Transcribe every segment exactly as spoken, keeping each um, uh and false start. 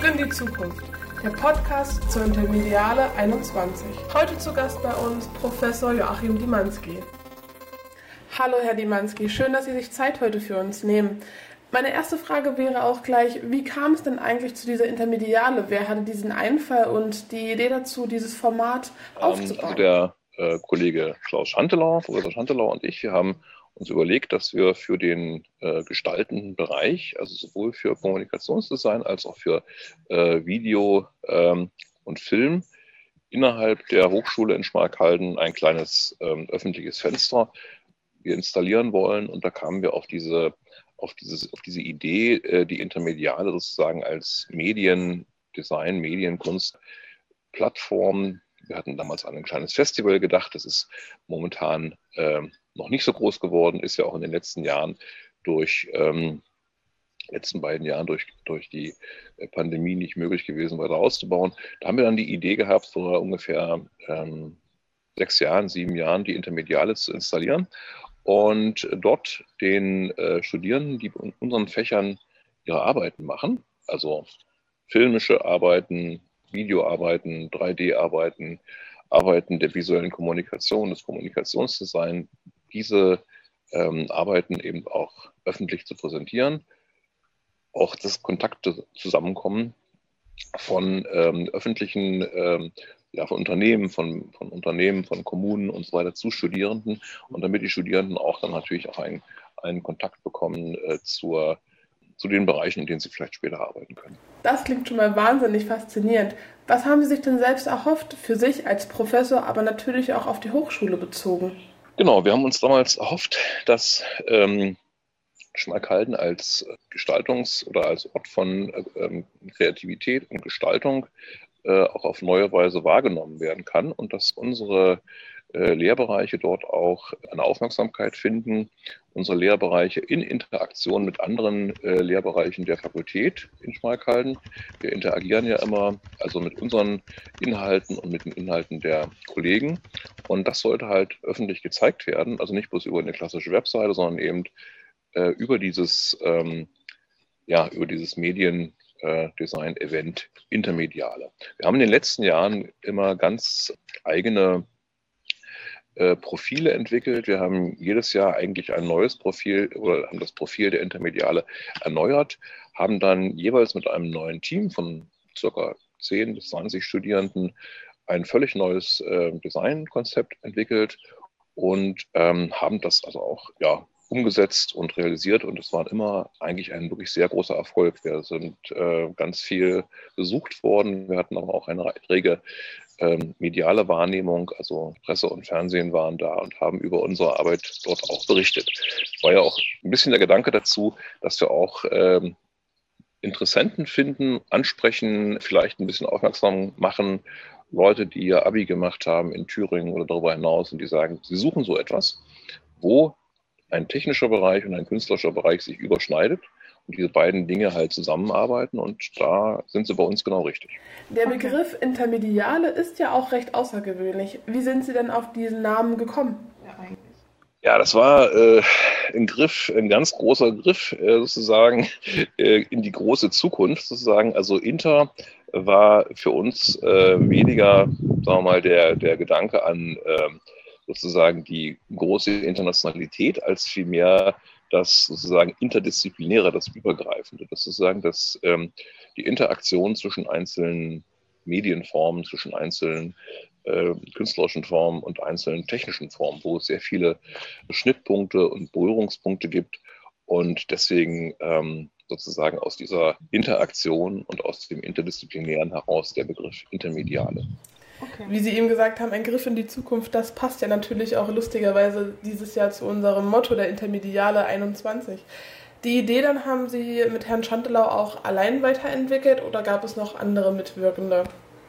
Zurück in die Zukunft, der Podcast zur Intermediale einundzwanzig. Heute zu Gast bei uns Professor Joachim Diemanski. Hallo Herr Diemanski, schön, dass Sie sich Zeit heute für uns nehmen. Meine erste Frage wäre auch gleich, wie kam es denn eigentlich zu dieser Intermediale? Wer hatte diesen Einfall und die Idee dazu, dieses Format aufzubauen? Also der äh, Kollege Klaus Schantelau, Professor Schantelau und ich, wir haben uns überlegt, dass wir für den äh, gestaltenden Bereich, also sowohl für Kommunikationsdesign als auch für äh, Video ähm, und Film, innerhalb der Hochschule in Schmalkalden ein kleines ähm, öffentliches Fenster wir installieren wollen. Und da kamen wir auf diese, auf dieses, auf diese Idee, äh, die Intermediale sozusagen als Mediendesign, Medienkunst, Plattform. Wir hatten damals an ein kleines Festival gedacht. Das ist momentan äh, noch nicht so groß geworden, ist ja auch in den letzten Jahren durch, ähm, letzten beiden Jahren durch, durch die Pandemie nicht möglich gewesen, weiter auszubauen. Da haben wir dann die Idee gehabt, vor ungefähr ähm, sechs Jahren, sieben Jahren die Intermediale zu installieren und dort den äh, Studierenden, die in unseren Fächern ihre Arbeiten machen, also filmische Arbeiten, Videoarbeiten, drei D-Arbeiten, Arbeiten der visuellen Kommunikation, des Kommunikationsdesign, diese ähm, Arbeiten eben auch öffentlich zu präsentieren, auch das Kontakte zusammenkommen von ähm, öffentlichen, ähm, ja, von Unternehmen, von, von Unternehmen, von Kommunen und so weiter zu Studierenden und damit die Studierenden auch dann natürlich auch einen, einen Kontakt bekommen äh, zur, zu den Bereichen, in denen sie vielleicht später arbeiten können. Das klingt schon mal wahnsinnig faszinierend. Was haben Sie sich denn selbst erhofft für sich als Professor, aber natürlich auch auf die Hochschule bezogen? Genau, wir haben uns damals erhofft, dass ähm, Schmalkalden als Gestaltungs- oder als Ort von ähm, Kreativität und Gestaltung äh, auch auf neue Weise wahrgenommen werden kann und dass unsere äh, Lehrbereiche dort auch eine Aufmerksamkeit finden, unsere Lehrbereiche in Interaktion mit anderen äh, Lehrbereichen der Fakultät in Schmalkalden. Wir interagieren ja immer also mit unseren Inhalten und mit den Inhalten der Kollegen und das sollte halt öffentlich gezeigt werden, also nicht bloß über eine klassische Webseite, sondern eben äh, über dieses, ähm, ja, über dieses Mediendesign-Event Intermediale. Wir haben in den letzten Jahren immer ganz eigene Äh, Profile entwickelt. Wir haben jedes Jahr eigentlich ein neues Profil oder haben das Profil der Intermediale erneuert, haben dann jeweils mit einem neuen Team von circa zehn bis zwanzig Studierenden ein völlig neues äh, Designkonzept entwickelt und ähm, haben das also auch ja, umgesetzt und realisiert und es war immer eigentlich ein wirklich sehr großer Erfolg. Wir sind äh, ganz viel besucht worden. Wir hatten aber auch eine rege ähm, mediale Wahrnehmung, also Presse und Fernsehen waren da und haben über unsere Arbeit dort auch berichtet. Es war ja auch ein bisschen der Gedanke dazu, dass wir auch ähm, Interessenten finden, ansprechen, vielleicht ein bisschen aufmerksam machen, Leute, die ihr Abi gemacht haben in Thüringen oder darüber hinaus und die sagen, sie suchen so etwas, wo ein technischer Bereich und ein künstlerischer Bereich sich überschneidet und diese beiden Dinge halt zusammenarbeiten und da sind sie bei uns genau richtig. Der Begriff Intermediale ist ja auch recht außergewöhnlich. Wie sind Sie denn auf diesen Namen gekommen? Ja, eigentlich. Ja, das war äh, ein Griff, ein ganz großer Griff äh, sozusagen äh, in die große Zukunft sozusagen. Also Inter war für uns äh, weniger, sagen wir mal, der, der Gedanke an äh, sozusagen die große Internationalität als vielmehr das sozusagen Interdisziplinäre, das Übergreifende, das sozusagen das, ähm, die Interaktion zwischen einzelnen Medienformen, zwischen einzelnen äh, künstlerischen Formen und einzelnen technischen Formen, wo es sehr viele Schnittpunkte und Berührungspunkte gibt und deswegen ähm, sozusagen aus dieser Interaktion und aus dem Interdisziplinären heraus der Begriff Intermediale. Okay. Wie Sie eben gesagt haben, ein Griff in die Zukunft, das passt ja natürlich auch lustigerweise dieses Jahr zu unserem Motto der Intermediale einundzwanzig. Die Idee dann haben Sie mit Herrn Schantelau auch allein weiterentwickelt oder gab es noch andere Mitwirkende?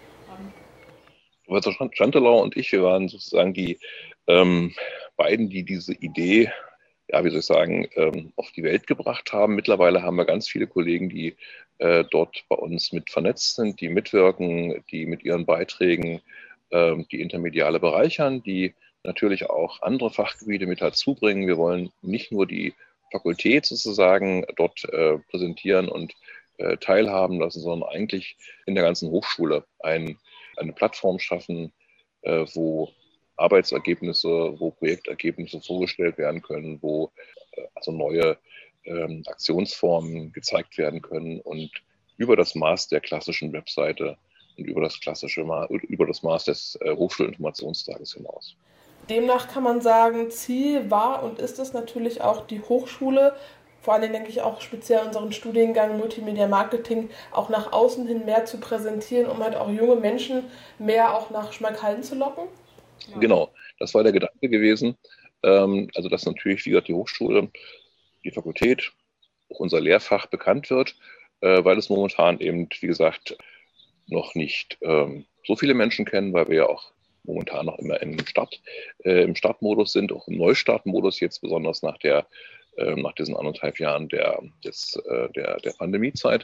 Professor Schantelau und ich, wir waren sozusagen die ähm, beiden, die diese Idee, ja, wie soll ich sagen, ähm, auf die Welt gebracht haben. Mittlerweile haben wir ganz viele Kollegen, die äh, dort bei uns mit vernetzt sind, die mitwirken, die mit ihren Beiträgen äh, die Intermediale bereichern, die natürlich auch andere Fachgebiete mit dazu bringen. Wir wollen nicht nur die Fakultät sozusagen dort äh, präsentieren und äh, teilhaben lassen, sondern eigentlich in der ganzen Hochschule ein, eine Plattform schaffen, äh, wo Arbeitsergebnisse, wo Projektergebnisse vorgestellt werden können, wo äh, also neue ähm, Aktionsformen gezeigt werden können und über das Maß der klassischen Webseite und über das klassische Ma- über das Maß des äh, Hochschulinformationstages hinaus. Demnach kann man sagen, Ziel war und ist es natürlich auch die Hochschule, vor allem denke ich auch speziell unseren Studiengang Multimedia Marketing, auch nach außen hin mehr zu präsentieren, um halt auch junge Menschen mehr auch nach Schmalkalden zu locken? Ja. Genau, das war der Gedanke gewesen. Ähm, also dass natürlich wieder die Hochschule, die Fakultät, auch unser Lehrfach bekannt wird, äh, weil es momentan eben, wie gesagt, noch nicht ähm, so viele Menschen kennen, weil wir ja auch momentan noch immer im Start, äh, im Startmodus sind, auch im Neustartmodus jetzt, besonders nach der äh, nach diesen anderthalb Jahren der, des, äh, der, der Pandemiezeit.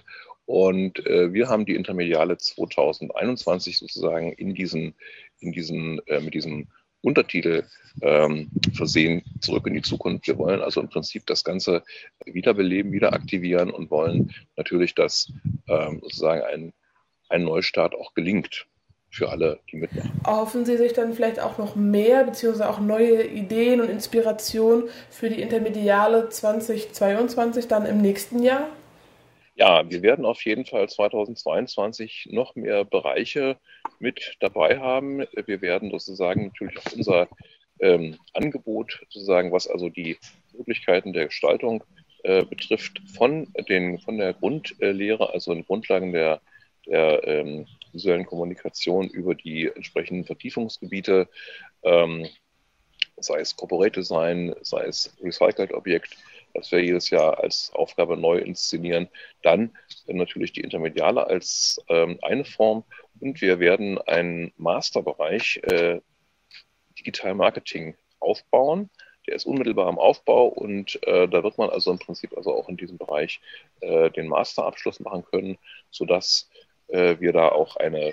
Und äh, wir haben die Intermediale zwanzig einundzwanzig sozusagen in diesen, in diesen, äh, mit diesem Untertitel ähm, versehen, zurück in die Zukunft. Wir wollen also im Prinzip das Ganze wiederbeleben, wieder aktivieren und wollen natürlich, dass ähm, sozusagen ein, ein Neustart auch gelingt für alle, die mitmachen. Erhoffen Sie sich dann vielleicht auch noch mehr, beziehungsweise auch neue Ideen und Inspirationen für die Intermediale zwanzig zweiundzwanzig dann im nächsten Jahr? Ja, wir werden auf jeden Fall zweitausendzweiundzwanzig noch mehr Bereiche mit dabei haben. Wir werden sozusagen natürlich auch unser ähm, Angebot, sozusagen, was also die Möglichkeiten der Gestaltung äh, betrifft, von, den, von der Grundlehre, also den Grundlagen der, der ähm, visuellen Kommunikation über die entsprechenden Vertiefungsgebiete, ähm, sei es Corporate Design, sei es Recycled Objekt, das wir jedes Jahr als Aufgabe neu inszenieren. Dann natürlich die Intermediale als ähm, eine Form. Und wir werden einen Masterbereich äh, Digital Marketing aufbauen. Der ist unmittelbar im Aufbau und äh, da wird man also im Prinzip also auch in diesem Bereich äh, den Masterabschluss machen können, sodass äh, wir da auch eine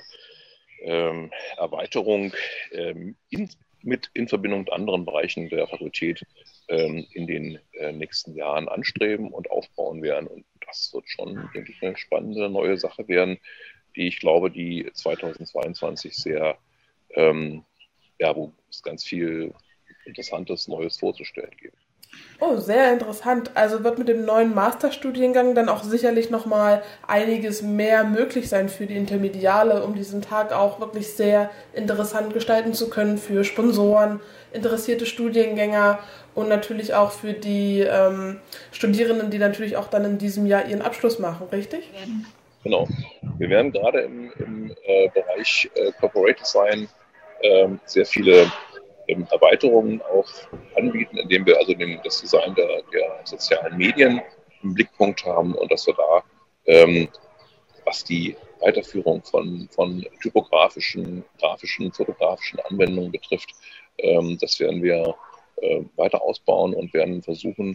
ähm, Erweiterung ähm, in, mit in Verbindung mit anderen Bereichen der Fakultät ähm, in den äh, nächsten Jahren anstreben und aufbauen werden. Und das wird schon, denke ich, eine spannende neue Sache werden, die ich glaube, die zweitausendzweiundzwanzig sehr, ähm, ja, wo es ganz viel Interessantes, Neues vorzustellen gibt. Oh, sehr interessant. Also wird mit dem neuen Masterstudiengang dann auch sicherlich nochmal einiges mehr möglich sein für die Intermediale, um diesen Tag auch wirklich sehr interessant gestalten zu können für Sponsoren, interessierte Studiengänger und natürlich auch für die ähm, Studierenden, die natürlich auch dann in diesem Jahr ihren Abschluss machen, richtig? Genau. Wir werden gerade im, im äh, Bereich äh, Corporate Design äh, sehr viele ähm, Erweiterungen auch anbieten, indem wir also den, das Design der, der sozialen Medien im Blickpunkt haben und dass wir da, ähm, was die Weiterführung von, von typografischen, grafischen, fotografischen Anwendungen betrifft, ähm, das werden wir äh, weiter ausbauen und werden versuchen,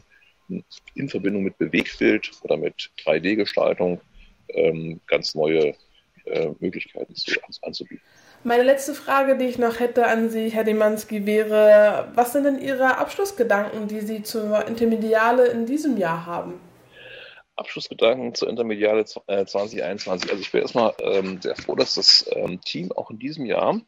in Verbindung mit Bewegtbild oder mit drei D-Gestaltung ähm, ganz neue äh, Möglichkeiten zu, anzubieten. Meine letzte Frage, die ich noch hätte an Sie, Herr Demanski, wäre, was sind denn Ihre Abschlussgedanken, die Sie zur Intermediale in diesem Jahr haben? Abschlussgedanken zur Intermediale zwanzig einundzwanzig. Also ich bin erstmal ähm, sehr froh, dass das ähm, Team auch in diesem Jahr,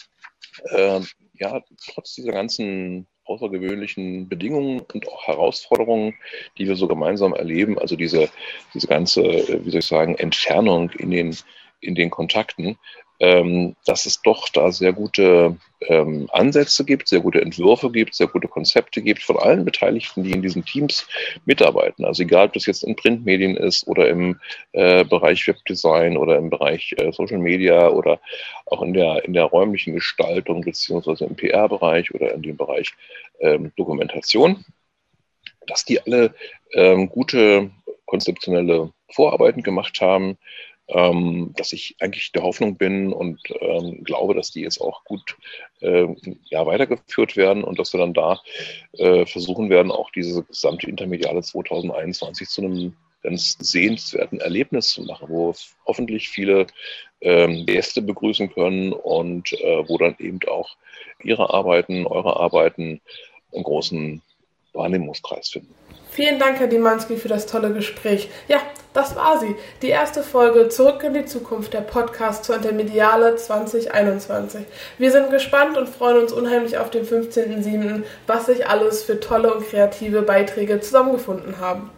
äh, ja, trotz dieser ganzen außergewöhnlichen Bedingungen und auch Herausforderungen, die wir so gemeinsam erleben, also diese, diese ganze, wie soll ich sagen, Entfernung in den, in den Kontakten, ähm, dass es doch da sehr gute ähm, Ansätze gibt, sehr gute Entwürfe gibt, sehr gute Konzepte gibt von allen Beteiligten, die in diesen Teams mitarbeiten. Also egal, ob das jetzt in Printmedien ist oder im äh, Bereich Webdesign oder im Bereich äh, Social Media oder auch in der, in der räumlichen Gestaltung beziehungsweise im P R-Bereich oder in dem Bereich ähm, Dokumentation, dass die alle ähm, gute konzeptionelle Vorarbeiten gemacht haben, Ähm, dass ich eigentlich der Hoffnung bin und ähm, glaube, dass die jetzt auch gut äh, ja, weitergeführt werden und dass wir dann da äh, versuchen werden, auch diese gesamte Intermediale zwanzig einundzwanzig zu einem ganz sehenswerten Erlebnis zu machen, wo hoffentlich viele ähm, Gäste begrüßen können und äh, wo dann eben auch ihre Arbeiten, eure Arbeiten einen großen Wahrnehmungskreis finden. Vielen Dank, Herr Dymanski, für das tolle Gespräch. Ja, das war sie. Die erste Folge Zurück in die Zukunft, der Podcast zur Intermediale zwanzig einundzwanzig. Wir sind gespannt und freuen uns unheimlich auf den fünfzehnten siebten, was sich alles für tolle und kreative Beiträge zusammengefunden haben.